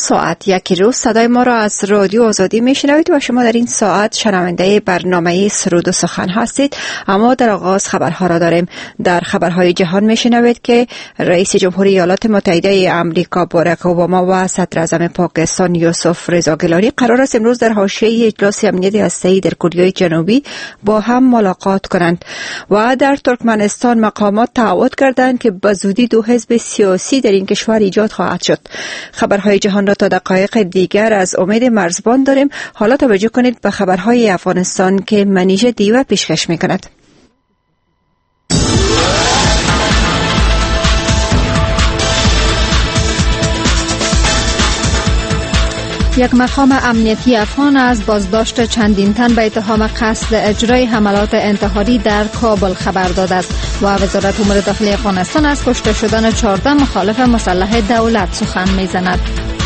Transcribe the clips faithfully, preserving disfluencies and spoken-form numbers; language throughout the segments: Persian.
ساعت یک روز صدای ما را از رادیو آزادی میشنوید و شما در این ساعت شنونده برنامه سرود و سخن هستید. اما در آغاز خبرها را داریم. در خبرهای جهان میشنوید که رئیس جمهوری ایالات متحده آمریکا باراک اوباما و صدر اعظم پاکستان یوسف رضا گیلانی قرار است امروز در حاشیه اجلاس امنیت هسته‌ای در کره جنوبی با هم ملاقات کنند. و در ترکمنستان مقامات تعهد کردند که به زودی دو حزب سیاسی در این کشور ایجاد خواهد شد. خبرهای جهان را تا دقایق دیگر از امید مرزبان داریم. حالا توجه کنید به خبرهای افغانستان که منیژه دیوه پیشکش میکند. یک مقام امنیتی افغان از بازداشت چندین تن به اتهام قصد اجرای حملات انتحاری در کابل خبر داده است و وزارت امور داخلی افغانستان از کشته شدن چهارده مخالف مسلح دولت سخن می‌زند.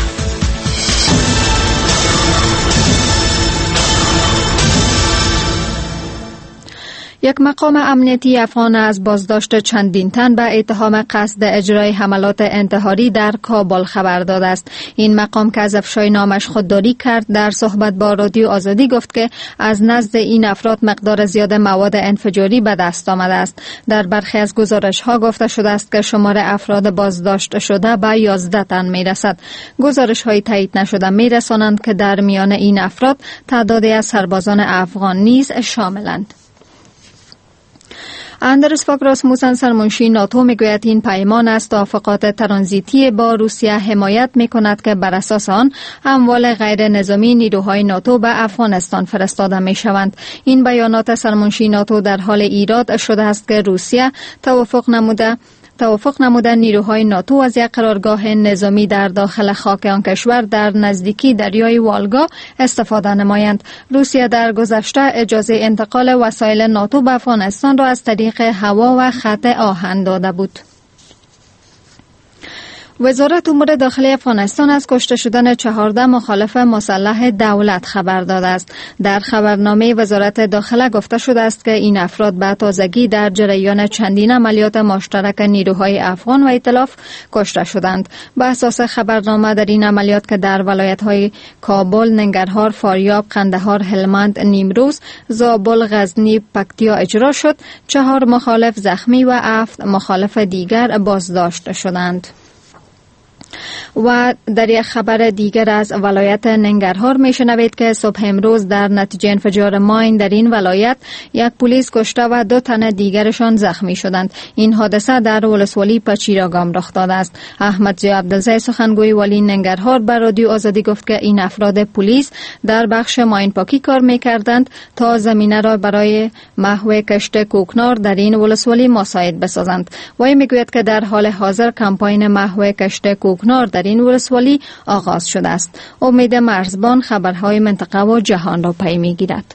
یک مقام امنیتی افغان از بازداشت چندین تن به اتهام قصد اجرای حملات انتحاری در کابل خبر داده است. این مقام که از افشای نامش خودداری کرد در صحبت با رادیو آزادی گفت که از نزد این افراد مقدار زیاد مواد انفجاری به دست آمده است. در برخی از گزارش‌ها گفته شده است که شمار افراد بازداشت شده به یازده تن می‌رسد. گزارش‌های تایید نشده می‌رسانند که در میان این افراد تعدادی از سربازان افغان نیز شاملند. اندرس فاگ راسموسن سرمنشی ناتو میگوید این پیمان از توافقات ترانزیتی با روسیه حمایت میکند که بر اساس آن اموال غیر نظامی نیروهای ناتو به افغانستان فرستاده میشوند. این بیانات سرمنشی ناتو در حال ایراد شده است که روسیه توافق نموده توافق نمودن نیروهای ناتو از یک قرارگاه نظامی در داخل خاک آن کشور در نزدیکی دریای والگا استفاده نمایند. روسیه در گذشته اجازه انتقال وسایل ناتو به افغانستان را از طریق هوا و خط آهن داده بود. وزارت امور داخلی افغانستان از کشته شدن چهارده مخالف مسلح دولت خبر داده است. در خبرنامه وزارت داخله گفته شده است که این افراد به تازگی در جریان چندین عملیات مشترک نیروهای افغان و ائتلاف کشته شدند. به اساس خبرنامه در این عملیات که در ولایت‌های کابل، ننگرهار، فاریاب، قندهار، هلمند، نیمروز، زابل، غزنی، پکتیا اجرا شد، چهار مخالف زخمی و هفت مخالف دیگر بازداشت شدند. و در یک خبر دیگر از ولایت ننگرهار میشنوید که صبح امروز در نتیجه انفجار ماین در این ولایت یک پلیس کشته و دو تن دیگرشان زخمی شدند. این حادثه در ولسوالی پچیراگام رخ داده است. احمد ضیا عبدالزی سخنگوی والی ننگرهار بر رادیو آزادی گفت که این افراد پلیس در بخش ماین پاکی کار میکردند تا زمینه را برای محو کشت کوکنار در این ولسوالی مساعد بسازند. وی میگوید که در حال حاضر کمپاین محو کشت کوکنار در این ولسوالی آغاز شده است. امید مرزبان خبرهای منطقه و جهان را پی میگیرد.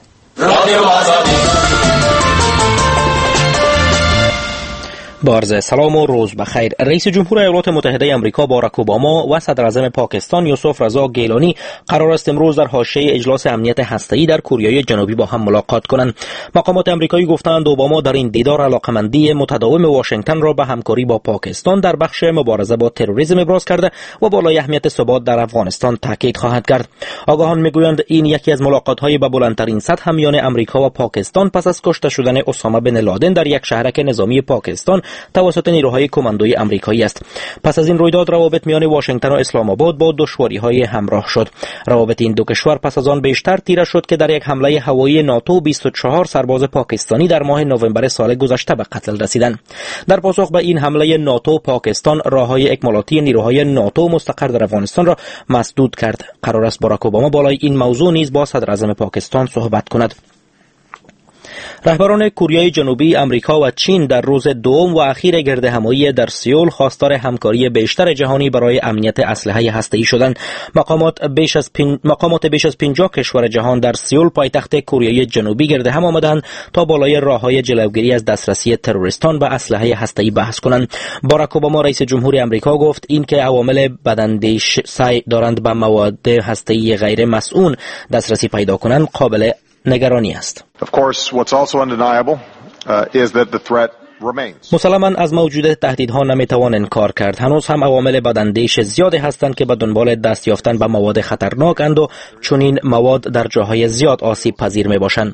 با عرض سلام و روز بخیر. رئیس جمهور ایالات متحده آمریکا باراک اوباما و صدر اعظم پاکستان یوسف رضا گیلانی قرار است امروز در حاشیه اجلاس امنیت هسته‌ای در کره جنوبی با هم ملاقات کنند. مقامات آمریکایی گفتند اوباما در این دیدار علاقمندی متداوم واشنگتن را به همکاری با پاکستان در بخش مبارزه با تروریسم ابراز کرده و بالای اهمیت ثبات در افغانستان تاکید خواهد کرد. آگاهان میگویند این یکی از ملاقات‌های با بلندترین سطح میان آمریکا و پاکستان پس از کشته شدن اسامه بن لادن در یک شهرک نظامی پاکستان توسط نیروهای کماندوی آمریکایی است. پس از این رویداد روابط میان واشنگتن و اسلام آباد با دشواری‌های همراه شد. روابط این دو کشور پس از آن بیشتر تیره شد که در یک حمله هوایی ناتو بیست و چهار سرباز پاکستانی در ماه نوامبر سال گذشته به قتل رسیدند. در پاسخ به این حمله ناتو، پاکستان راههای اکمالاتی نیروهای ناتو مستقر در افغانستان را مسدود کرد. قرار است باراک اوباما بالای این موضوع نیز با صدر اعظم پاکستان صحبت کند. رهبران کره جنوبی، آمریکا و چین در روز دوم و اخیر گردهمایی در سئول خواستار همکاری بیشتر جهانی برای امنیت اسلحه هسته‌ای شدند. مقامات بیش از پین... مقامات بیش از پنجاه کشور جهان در سئول پایتخت کره جنوبی گردهم آمدند تا بالای راه‌های جلوگیری از دسترسی تروریستان به اسلحه هسته‌ای بحث کنند. باراک اوباما رئیس جمهور آمریکا گفت اینکه عوامل بداندیش سعی دارند به مواد هسته‌ای غیر مسئول دسترسی پیدا کنند قابل نگرانی است. Of course, what's also undeniable uh, is that the threat مسلماً از موجودیت تهدیدها نمیتوان انکار کرد. هنوز هم عوامل بداندیش زیادی هستند که به دنبال دست یافتن به مواد خطرناکند و چنین مواد در جاهای زیاد آسیب پذیر می باشند.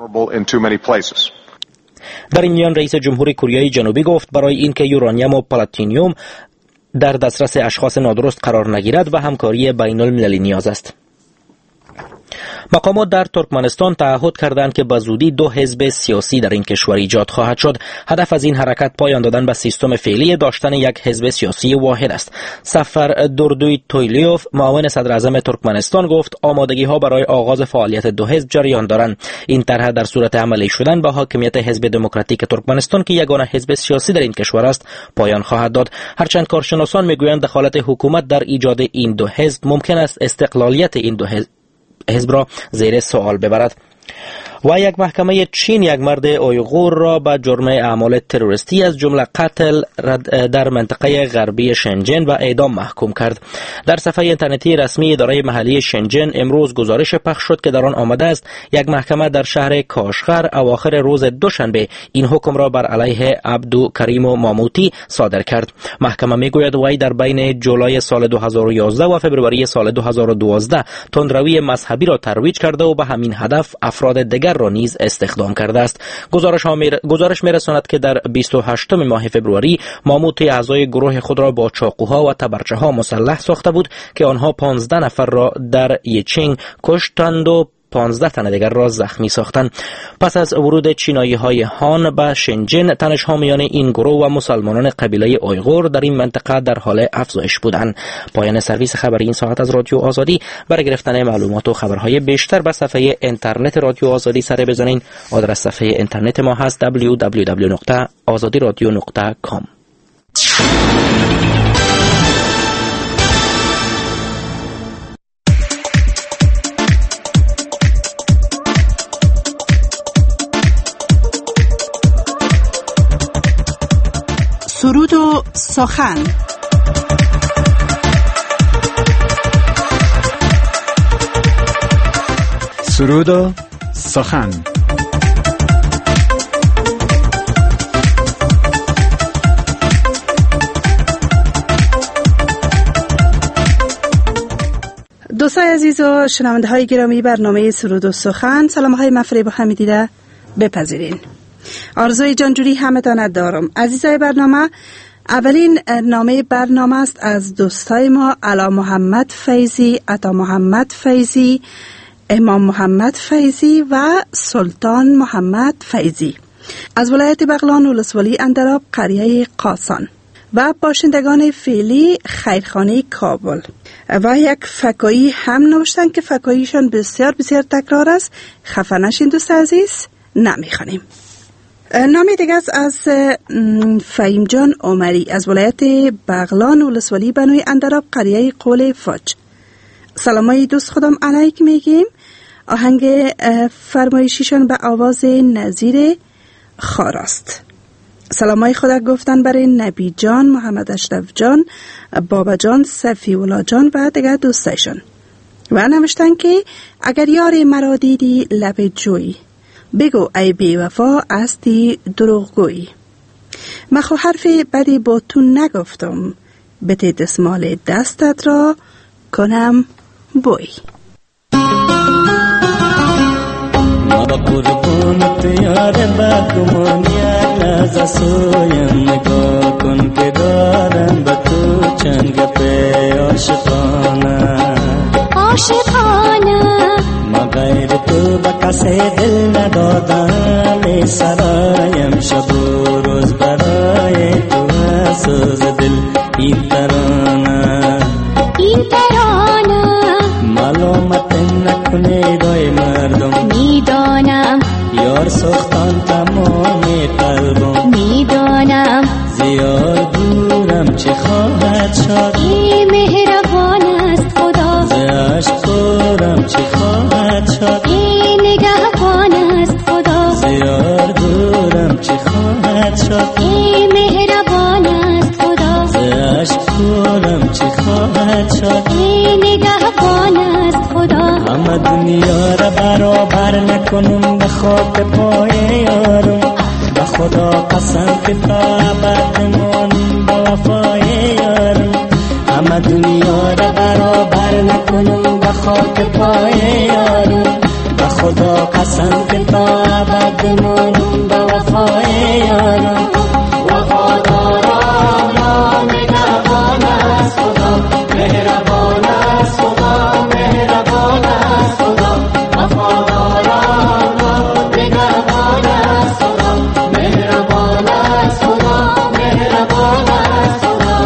در این میان رئیس جمهور کره جنوبی گفت برای اینکه یورانیم و پلاتینیوم در دسترس اشخاص نادرست قرار نگیرد و همکاری بین المللی نیاز است. مقامات در ترکمنستان تعهد کردند که به زودی دو حزب سیاسی در این کشور ایجاد خواهد شد. هدف از این حرکت پایان دادن به سیستم فعلی داشتن یک حزب سیاسی واحد است. سفر دردوی تویلیوف معاون صدر اعظم ترکمنستان گفت آمادگی ها برای آغاز فعالیت دو حزب جریان دارند. این طرح در صورت عملی شدن به حاکمیت حزب دموکراتیک ترکمنستان که یگانه حزب سیاسی در این کشور است پایان خواهد داد. هرچند کارشناسان میگویند دخالت حکومت در ایجاد این دو حزب ممکن است استقلالیت این دو حزب حزب را زیر سوال ببرد. و یک محکمه چین یک مرد اویغور را به جرم اعمال تروریستی از جمله قتل در منطقه غربی شنجن و اعدام محکوم کرد. در صفحه اینترنتی رسمی اداره محلی شنجن امروز گزارش پخش شد که در آن آمده است یک محکمه در شهر کاشغر اواخر روز دوشنبه این حکم را بر علیه عبدو کریم و ماموتی صادر کرد. محکمه میگوید وی در بین جولای سال دو هزار و یازده و فوریه سال دو هزار و دوازده تندروی مذهبی را ترویج کرده و به همین هدف افراد دیگر را نیز استخدام کرده است. گزارش ها میر... گزارش میرساند که در بیست و هشتم ماه فوریه ماموتی اعضای گروه خود را با چاقوها و تبرچه ها مسلح ساخته بود که آنها پانزده نفر را در یچینگ کشتند و پانزده تن دیگر را زخمی ساختند. پس از ورود چینایی های هان به شنجن تنش‌ها میان این گروه و مسلمانان قبیله اویغور در این منطقه در حال افزایش بودند. پایان سرویس خبری این ساعت از رادیو آزادی. برای گرفتن معلومات و خبرهای بیشتر به صفحه اینترنت رادیو آزادی سر بزنید. آدرس صفحه اینترنت ما هست دبلیو دبلیو دبلیو نقطه آزادی رادیو نقطه کام. سرود و سخن. سرود و سخن. دوستای عزیز و شنونده های گرامی برنامه سرود و سخن، سلام های مفریب و حمیدیده بپذیرین. آرزوی جانجوری همتان دارم. عزیزای برنامه، اولین نامه برنامه است از دوستای ما علا محمد فیضی، عطا محمد فیضی، امام محمد فیضی و سلطان محمد فیضی از ولایت بغلان ولسوالی اندراب قریه قاسان و باشندگان فعلی خیرخانه کابل و یک فکایی هم نوشتن که فکاییشان بسیار بسیار تکرار است. خفه نشین دوست عزیز، نمیخوانیم. نامی دیگه است از فهیم جان عمری از ولایت بغلان ولسوالی بنوی اندراب قریه قول فاج. سلامای دوست خودم علیک میگیم. آهنگ فرمایشیشان به آواز نظیر خاراست. سلامای خدا گفتن برای نبی جان، محمد اشرف جان، بابا جان، صفی اولا جان و دیگه دوستایشان و نوشتن که اگر یاری مرا دیدی لب جوی، بگو ای بی وفا استی دروغگویی. مخو حرف بدی با تو نگفتم، بده دستمال دستت را کنم بوی. ما قربونت یار بدگمان یک لحظه سویم نگاه کن که دارم به تو چند گپه عاشقانه عاشقانه. ما غیر تو به کسی دل ندادم، سرایم شب و روز برای تو سوز دل این ترانه این ترانه. معلومت نکنه دای مردم، میدانم یار سختان تمام قلبم، میدانم زیاد دورم چه خواهد شد. ای مهربان است خدا، ز عشق دورم چه خواهد شد. ای نگهبان است خدا، زیاد دورم چه خواهد شد. ای مهربان است خدا، ز عشق دورم چه خواهد شد. ای نگهبان است خدا. همه دنیا را برابر نکنم به خاک پای یارم، به خدا قسم که تا ابدمون با وفای یارم، همه دنیا را برابر نکنم به خاک پای یارم. به خدا قسم که تا ابدمون با وفای یارم. وفادارم را نگهبان است خدا، مهربان است خدا، مهربان است خدا. وفادارم را نگهبان است خدا، مهربان است خدا، مهربان است خدا.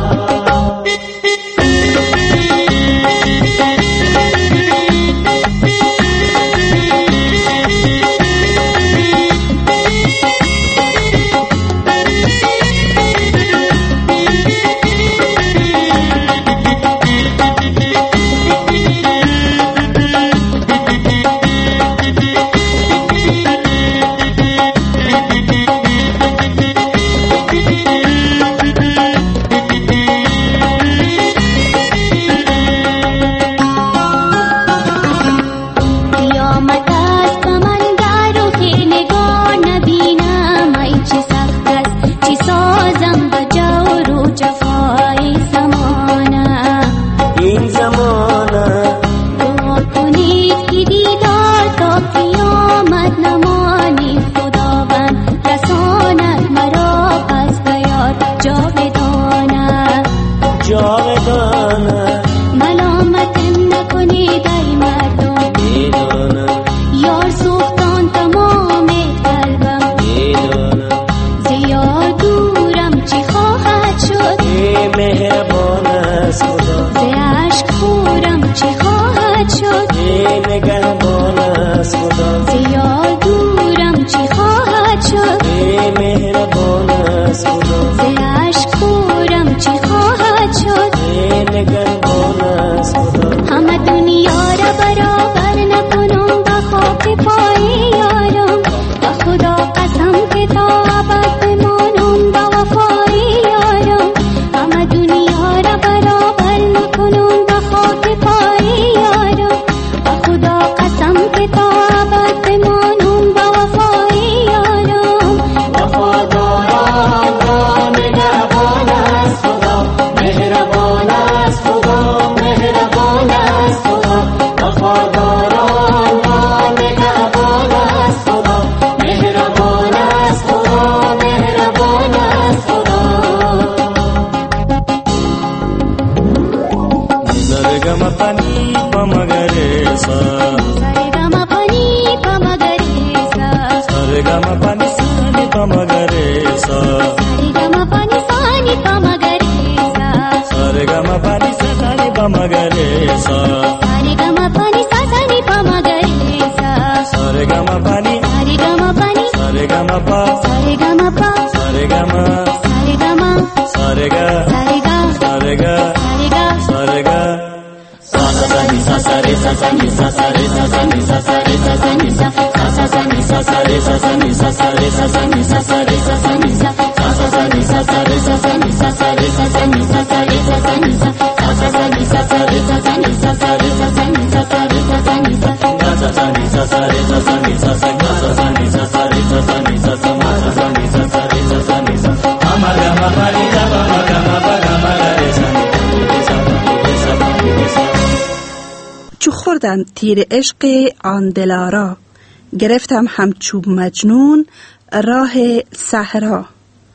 چو خوردم تیر عشق آن دلارا، گرفتم همچوب مجنون راه صحرا.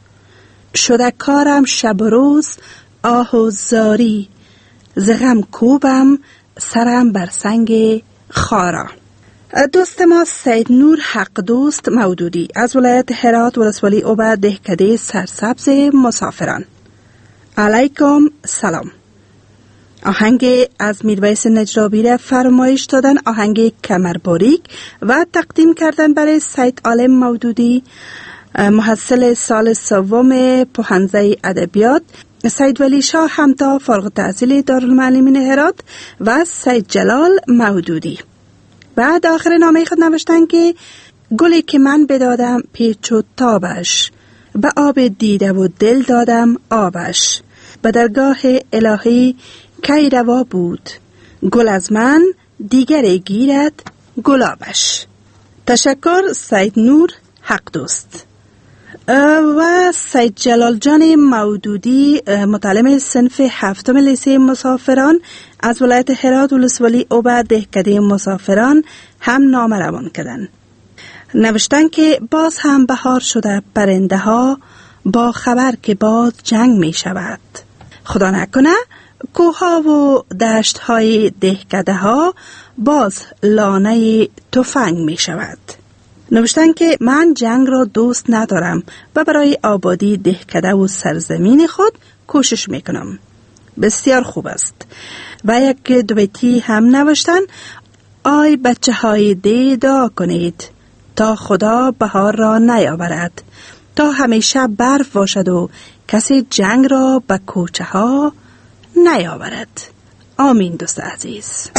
شده کارم شب و روز آه و زاری، ز غم کوبم سرم بر سنگ خارا. دوست ما سید نور حق دوست مودودی از ولایت هرات ولسوالی اوبه دهکده سرسبز مسافران. علیکم سلام. آهنگ از میرویس نجرابی را فرمایش دادن، آهنگ کمر باریک، و تقدیم کردن برای سید عالم مودودی، محصل سال سوم پوهنځی ادبیات، سید ولی شاه همتا فارغ التحصیل دارالمعلمین هرات و سید جلال مودودی. بعد آخر نامه خود نوشتن که گلی که من بدادم پیچ و تابش، به آب دیده و دل دادم آبش، به درگاه الهی کی روا بود، گل از من دیگر گیرد گلابش. تشکر سید نور حق دوست. و سید جلال جان مودودی متعلم صنف هفتم لیسه مسافران از ولایت هرات ولسوالی اوبه دهکده مسافران هم نامه روان کردند. نوشتن که باز هم بهار شده، پرنده ها با خبر که باز جنگ می شود. خدا نکنه کوه ها و دشت های دهکده ها باز لانه تفنگ می شود. نوشتن که من جنگ را دوست ندارم و برای آبادی دهکده و سرزمین خود کوشش می کنم. بسیار خوب است. و یک دو بیتی هم نوشتن: آی بچه های دی دعا کنید تا خدا بهار را نیاورد، تا همیشه برف باشد و کسی جنگ را به کوچه ها نیاورد. آمین دوست عزیز.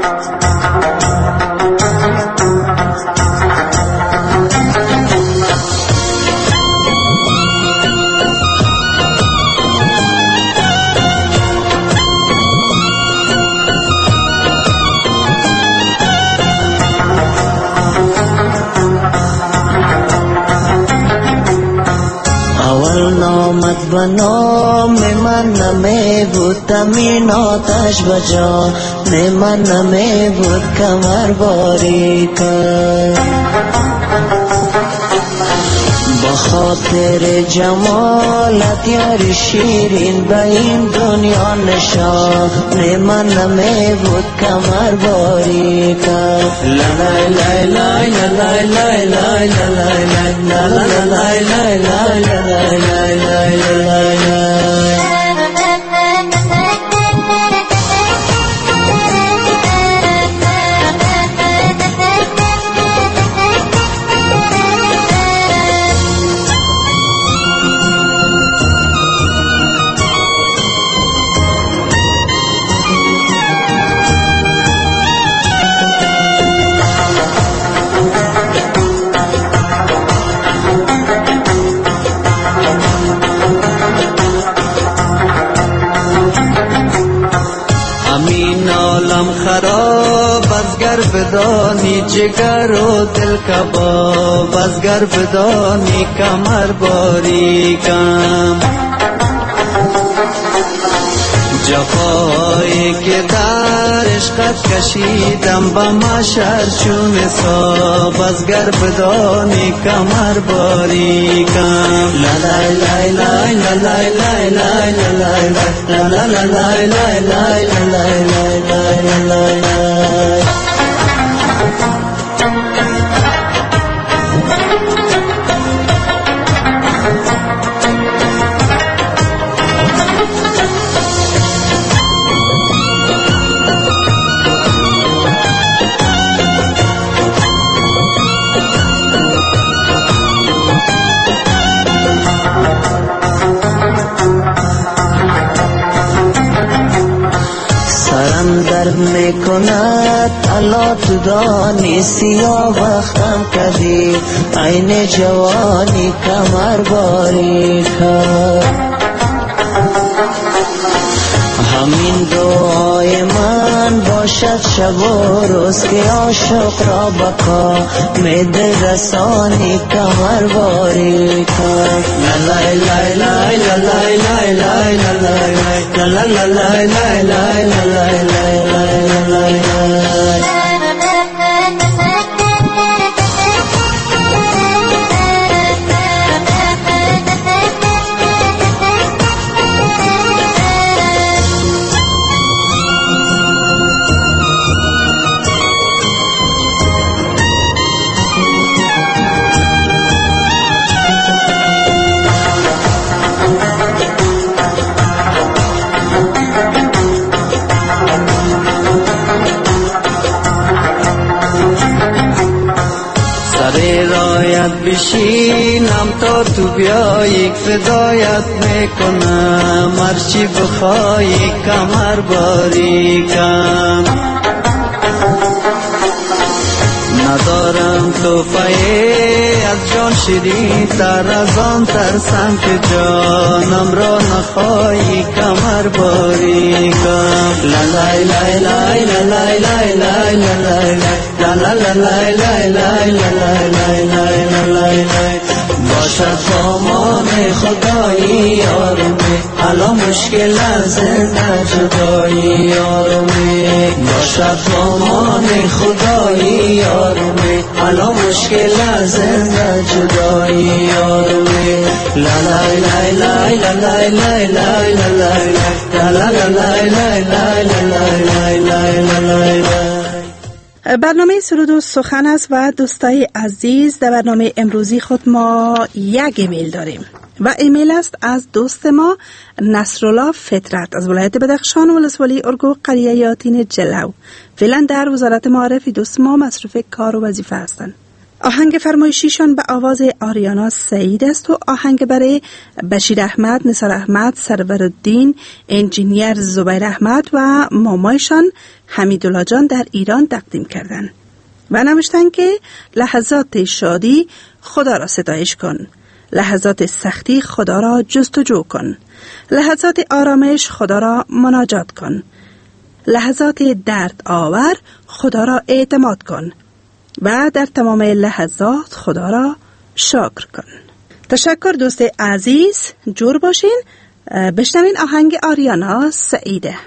نامت به نام من نمی بود تمین آتش بجا من نمی بود کمر باری کن با خاطر جمالت یاری شیرین به این دنیا نشان من نمی بود کمر باری کن لا لا لا لا لا لا لا لا لا لا لا. خراب از گر بدانی جگر و دل کباب از گر بدانی کمر باری کم جفایی که در عشقت کشیدم با مشر چون حساب از گر بدانی کمر باری کم لا لا لا لا لا لا لا لا لا لا لا لا لا. درد میکند الا تو دانی سیاه وقتم کردی عین جوانی کمر باری کرد همین دعای من باشد شب و روز که عاشق را بکا مید رسانی کمر باری کرد لا لا لا لا لا لا لا لا لا لا لا. بشینم تا تو بیایی فدایت میکنم هرچی بخوایی کمر باری کم ندارم توفایی از جان شیرین تر از آن ترسم که جانم را نخواهی کمر باری کم لا لا لا لا لا لا لا لا لا لا باشد با ما خدایی یارمه، حالا مشکل از زنده جدایی یارمه، باشد بامان خدایی یارمه، حالا مشکل از زنده جدایی یارمه. لا لا لا لا لا لا لا لا لا لا لا لا لا. برنامه سرود و سخن است و دوستای عزیز، در برنامه امروزی خود ما یک ایمیل داریم و ایمیل است از دوست ما نصرالله فطرت از ولایت بدخشان ولسوالی ارگو قریه یاتین جلو. فعلا در وزارت معارف دوست ما مصروف کار و وظیفه هستند. آهنگ فرمایشیشان به آواز آریانا سعید است و آهنگ برای بشیر احمد، نثار احمد، سرورالدین، انجینیر زبیر احمد و مامایشان حمیدالله جان در ایران تقدیم کردند و نوشتند که لحظات شادی خدا را ستایش کن، لحظات سختی خدا را جستجو کن، لحظات آرامش خدا را مناجات کن، لحظات درد آور خدا را اعتماد کن و در تمام لحظات خدا را شکر کن. تشکر دوست عزیز، جور باشین. بشنوین آهنگ آریانا سعیده.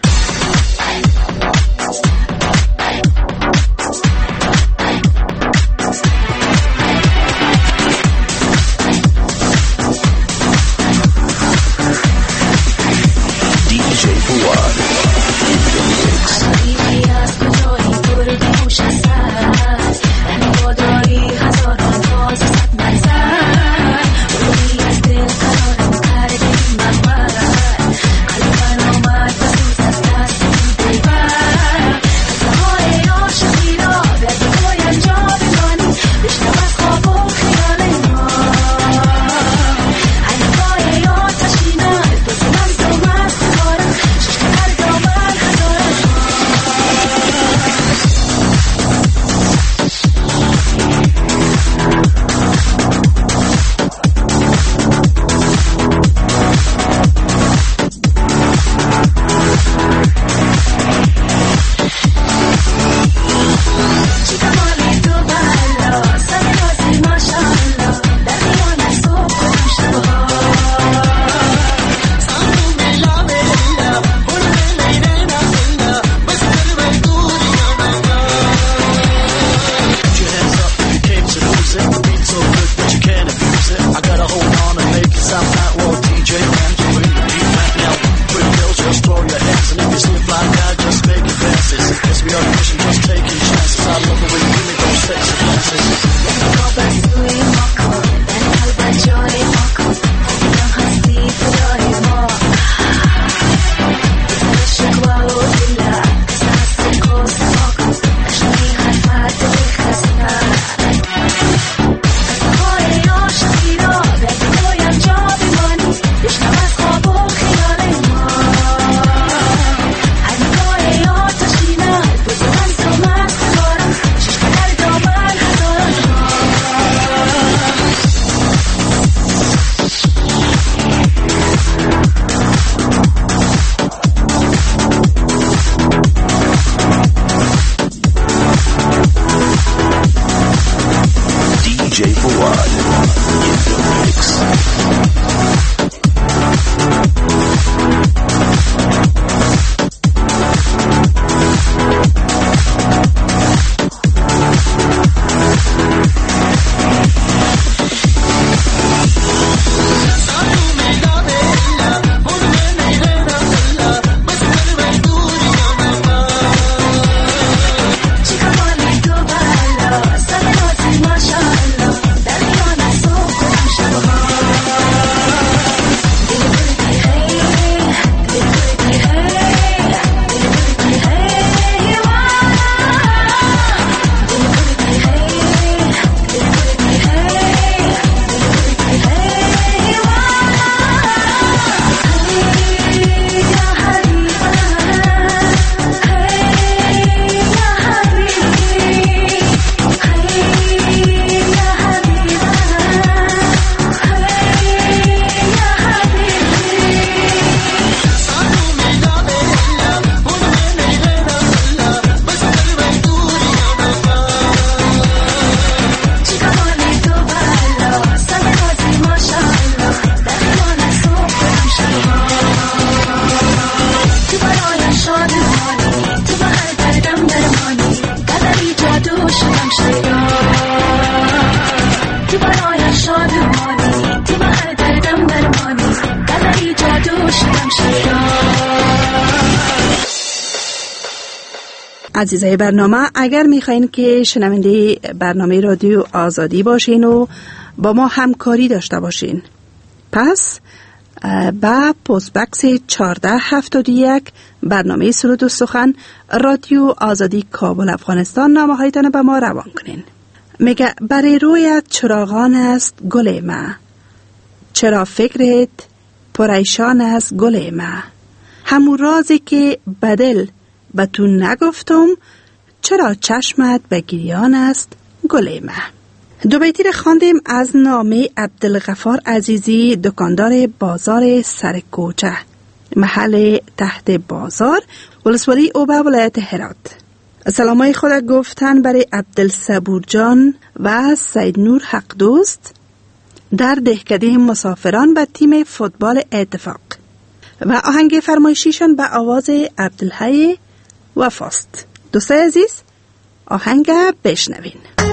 عزیزای برنامه، اگر میخواین که شنونده برنامه رادیو آزادی باشین و با ما همکاری داشته باشین، پس با پست بکس چهارده هفتاد و یک برنامه سرود و سخن رادیو آزادی کابل افغانستان نامه هایتان به ما روان کنین. میگه برای رویت چراغان است گل ما، چرا فکرت پریشان است گل ما، همون رازی که بدل به تو نگفتم، چرا چشمت به گریان است گل ما. دو بیتی را خواندیم از نامه عبدالغفار عزیزی، دکاندار بازار سرکوچه، محل تحت بازار، ولسوالی اوبه، ولایت هرات. سلامای خود گفتن برای عبدالصبور جان و سید نور حق دوست در دهکده مسافران به تیم فوتبال اتفاق و آهنگ فرمایشیشان به آواز عبدالحی وفاست. دوستای عزیز، آهنگ بشنوین.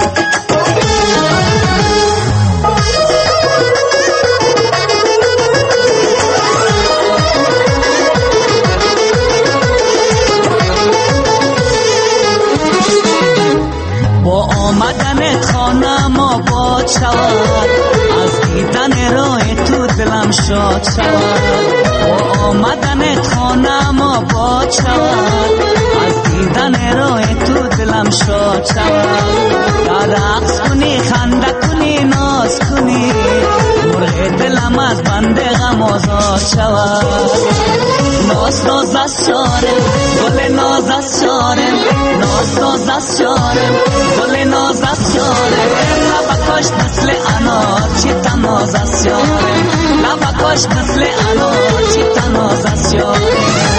با آمدنت خانه ما باد شود، از دیدن راه تو دلم شاد شود. با آمدنت خانه ما باد شود، از دیدن راه تو دلم شاد شود. در رقص کنی، خنده کنی، ناز کنی، مرغ دلم از بند غم آزاد شود. ناز ناز از شارم، گل ناز از شارم، ناز ناز از شارم، گل ناز از شارم. لبکاش مثل انار، چی تناز از شارم، لبکاش مثل انار، چی تناز از شارم.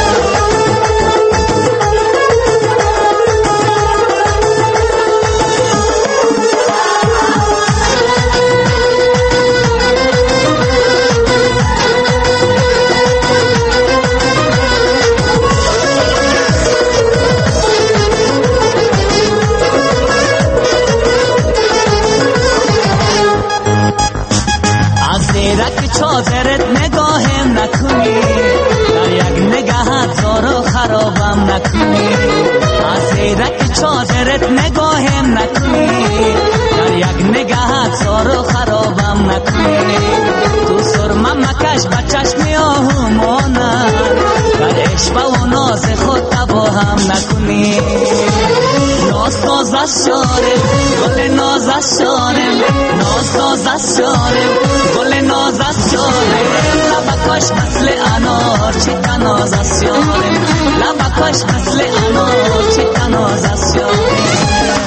چادرت نگاهم نکنی، در یک نگاهت زارو خرابم نکنی. از زیرک چادرت نگاهم نکنی، در یک نگاهت زارو خرابم نکنی. تو سرمه مکش به چشم آهو مانند، در عشق و ناز خود تباهم نکنی. ناز ناز از شارم، گل ناز از شارم، ناز ناز از شارم، گل ناز از شارم. لبکاش مثل انار، چی تناز از شارم، لبکاش مثل انار، چی تناز از شارم.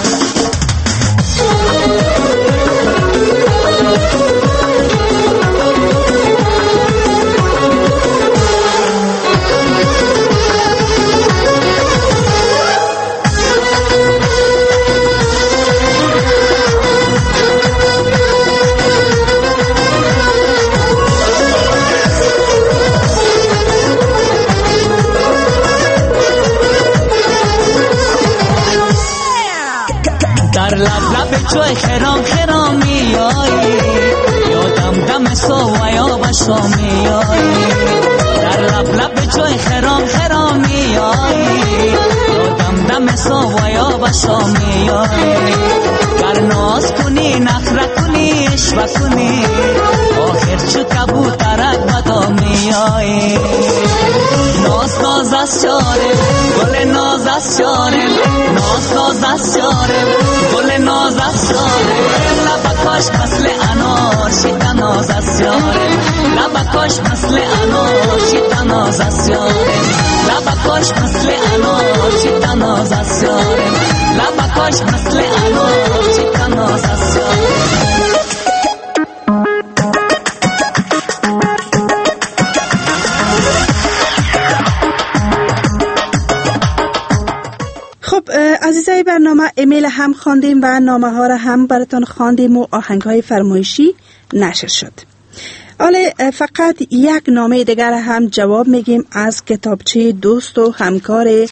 چوی خرام خرامی آئی، یادم دم صبح یا بشامی آئی. در لب لب چوی خرام خرامی آئی، یادم دم صبح یا بشامی آئی. گر ناز کنی، نخره کنی، عشق کنی، آخر چو کبوترک بدامی آئی. ناز ناز از شارم، گل ناز از شارم، ناز ناز از شارم، گل ناز از شارم. لبکاش مثل انار، شیطان ناز از شارم، لبکاش مثل انار، شیطان ناز از شارم، لبکاش مثل انار، شیطان ناز از شارم، لبکاش مثل انار، شیطان ناز از شارم. عزیزای برنامه، ایمیل هم خواندیم و نامه ها را هم براتون خواندیم و آهنگ های فرمایشی نشر شد. حالا فقط یک نامه دیگر هم جواب میگیم از کتابچه دوست و همکار